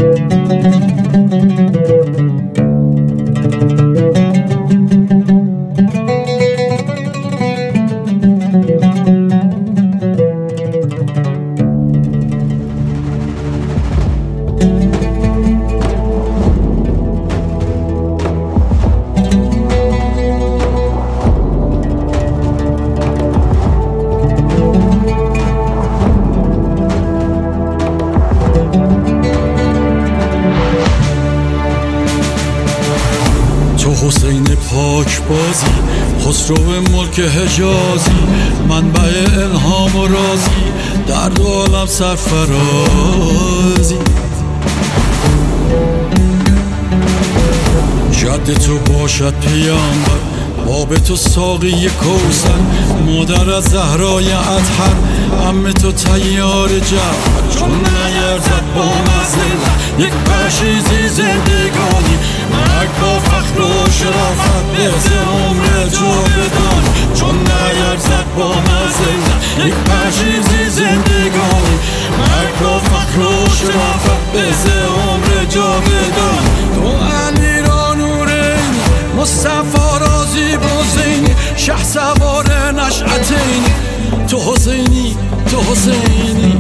حسین پاک بازی، خسرو ملک حجازی، منبع الهام و رازی، در دو عالم سرفرازی. جد تو باشد پیامبر، باب تو ساقی کوثر، مادر از زهرای اطهر، عم تو طیار جعفر. چون نیرزد با مزل یک پشیزی زندگانی، مرگ با فخر و شرافت بهز عمر جاودانی. چون نیرزد با مزل یک پشیزی زندگانی، مرگ با فخر و شرافت بهز عمر جاودانی. تو علی را نورین، مصطفی رازی بازینی، شه سوار نشأتینی، تو حسینی تو حسینی.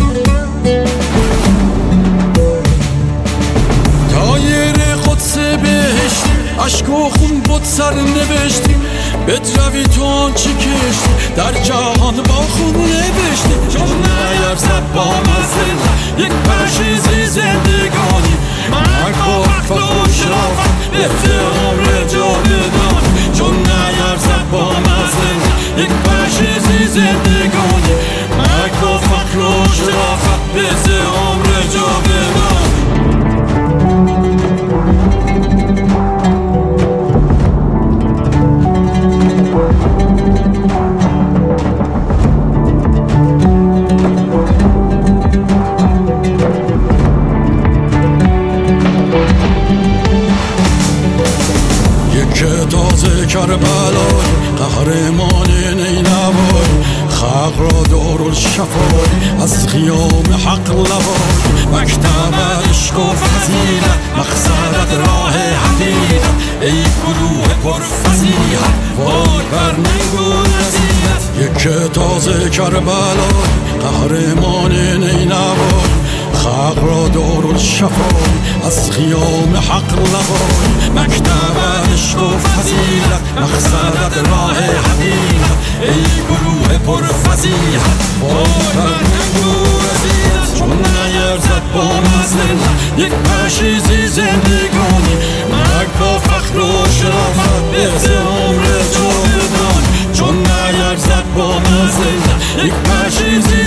تایر قدس بهشتی، عشق و خون بود سر نوشتی، بدروی تو آنچه کشتی، در جهان با خون نوشتی. چون نیرزد با مزل یک پشیزی زندگانی، مرگ با فخر و شرافت بهز عمر جاودانی. چون نیرزد با مزل یک پشیزی زندگانی، مرگ با فخر و شرافت بهز عمر جاودانی. تازه کربلای قهرمان نینوای، خلق را دارالشفای از قیام حق لوای. مکتب عشق و فضیلت، مقصد راه حقیقت، ای گروه پرفضیلت وای بر ننگ و نصیحت. یک تازه کربلای قهرمان نینوای، خلق را دارالشفای از قیام حق لوای. مکتب عشق و فضیلت، مقصد راه حقیقت، ای گروه پرفضیلت وای بر ننگ و نصیحت. چون نیرزد با مزل یک پشیزی زندگانی، مرگ با فخر و شرافت بهز عمر جاودانی. چون نیرزد با مزل یک پشیزی